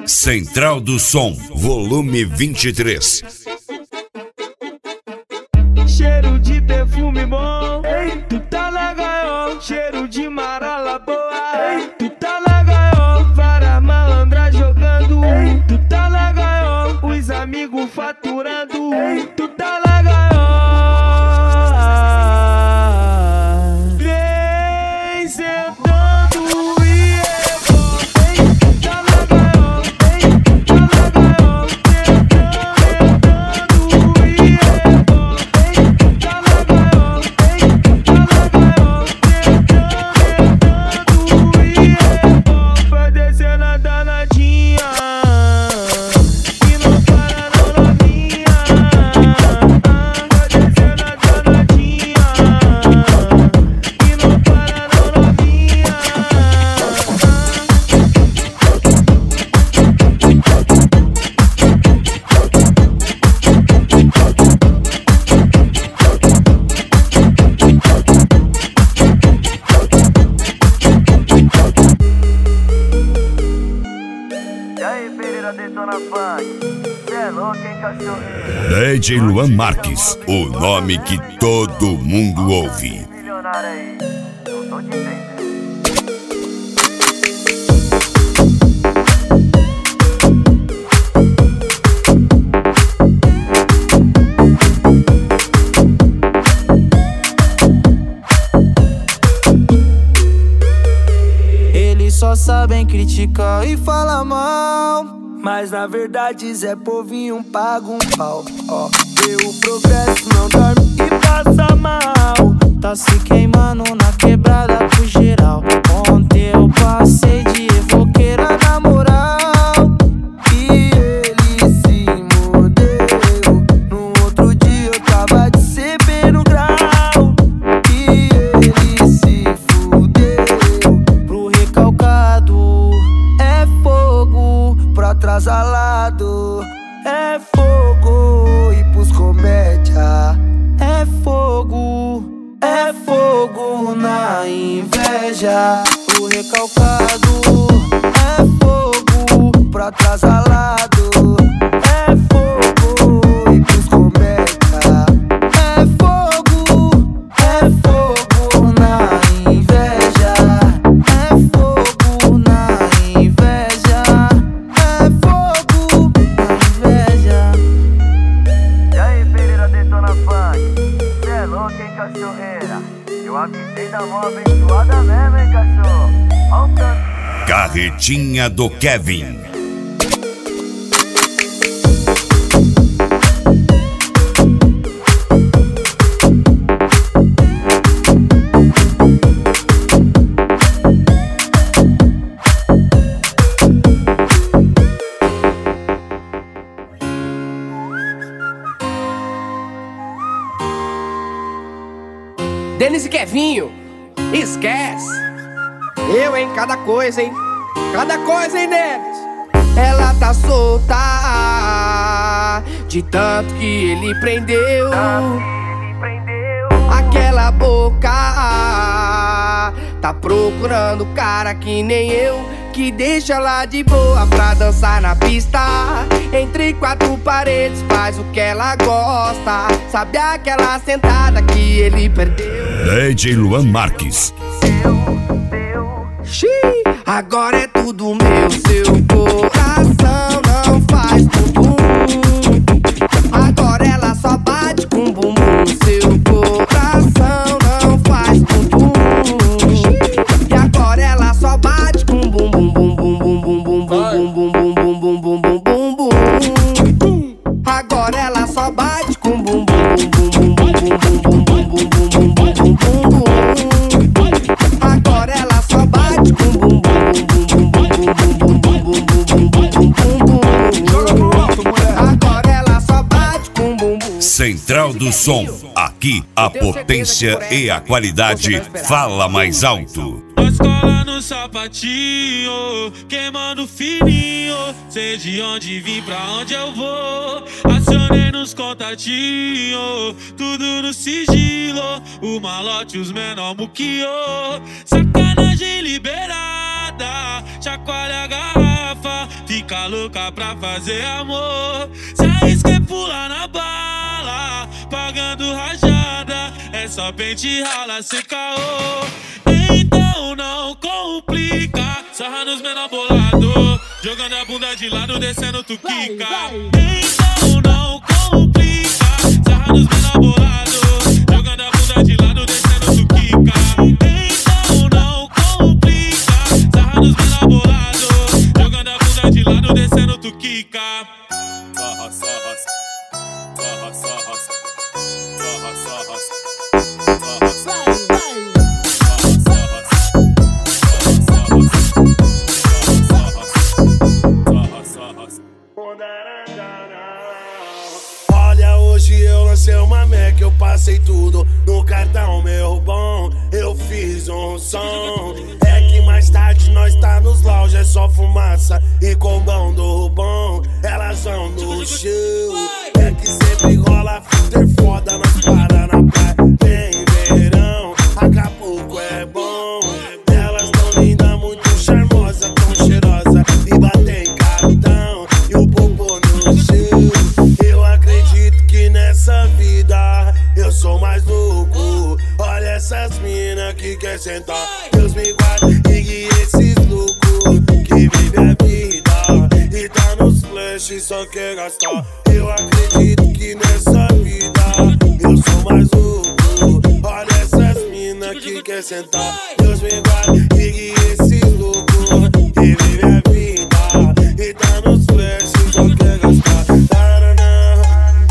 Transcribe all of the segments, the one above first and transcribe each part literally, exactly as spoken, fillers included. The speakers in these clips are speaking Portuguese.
Central do Som, volume vinte e três. Cheiro de perfume bom, ei, tu tá na gaiola. Cheiro de marala boa, ei, tu tá na gaiola. Várias malandras jogando, ei, tu tá na gaiola. Os amigos faturando, ei, tu tá na gaiola. Vem sentando e rebola, ei, tá na gaiola, ei, tá na gaiola. Sentando e rebola. D J Luan Marques, o nome que todo mundo ouve. Eles só sabem criticar e falar mal, mas na verdade Zé Povinho paga um pau. Ó, vê o progresso, não dorme e passa mal. Tá se queimando na quebrada pro geral. Ontem eu passei de evoqueira na moral e ele se mordeu. No outro dia eu tava de C B no grau e ele se fudeu. Pro recalcado é fogo, pro atrasalado é fogo, e pros comédia é fogo, é fogo na inveja. Pro recalcado é fogo, pro atrasalado é fogo, e pros comédia é fogo, é fogo na inveja. É fogo na inveja, é fogo na inveja. E aí, Pereira Detona Funk, cê é louco, hein, cachorreira? Eu avisei da mão abençoada mesmo, hein, cachorro? Ó o tanto. Carretinha do Kevin. Denis e Kevinho, esquece. Eu, hein, cada coisa, hein. Cada coisa, hein, Denis. Ela tá solta de tanto que ele prendeu. Aquela boca tá procurando cara que nem eu, que deixa ela de boa pra dançar na pista. Entre quatro paredes faz o que ela gosta. Sabe aquela sentada que ele perdeu? D J Luan Marques. Xiii, agora é tudo meu. Seu coração não faz bumbum. Agora ela só bate com bumbum. Seu coração não faz bumbum. E agora ela só bate com bumbum, bum bum bum bum bum bum bum bum bum bum bum bum bum. Agora ela só bate com bumbum, bum bum bum bum bum bum bum bum bum bum bum bum. Agora ela só bate com bumbum, bum bum bum bum bum bum bum bum bum bum. Joga pro alto, mulher. Agora ela só bate com bumbum. Central do Som, aqui a potência e a qualidade fala mais alto. Nós cola no sapatinho, queimando fininho. Sei de onde vim, pra onde eu vou. Acionei nos contatinhos, tudo no sigilo. O malote, os menor muquio. Sacanagem liberada, rajada, chacoalha a garrafa, fica louca pra fazer amor. Se arrisca pular na bala, pagando rajada, é só pente rala sem caô. Então não complica, sarra nos menor bolado, jogando a bunda de lado, descendo tu quica. Então não complica, sarra nos menor bolado, jogando a bunda de lado, descendo tu quica. Então não complica, sarra nos menor bolado, jogando a bunda de lado, descendo tu quica. Sarra, sarra, sarra, sarra, sarra, sarra, sarra. Olha, hoje eu lancei uma Mac, eu passei tudo no cartão, meu bom. Eu fiz um som. É que mais tarde nós tá nos lounge, é só fumaça e combão do bom. Elas são do show. É que sempre rola filter foda, nós para na praia. Vem verão, Acapulco é bom. Elas tão linda, muito charmosa, tão cheirosa e batem cartão. E o popô no show. Eu acredito que nessa vida eu sou mais louco. Olha essas mina que quer sentar. Deus me guarde e guie esses loucos que vive a vida e tá nos flash e só quer gastar. Eu acredito que nessa vida eu sou mais louco. Olha essas mina que quer sentar. Deus me guarde e guie esses loucos que vive a vida e tá nos flash e só quer gastar.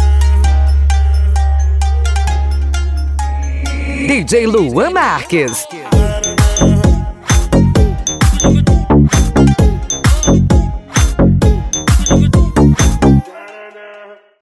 D J Luan Marques.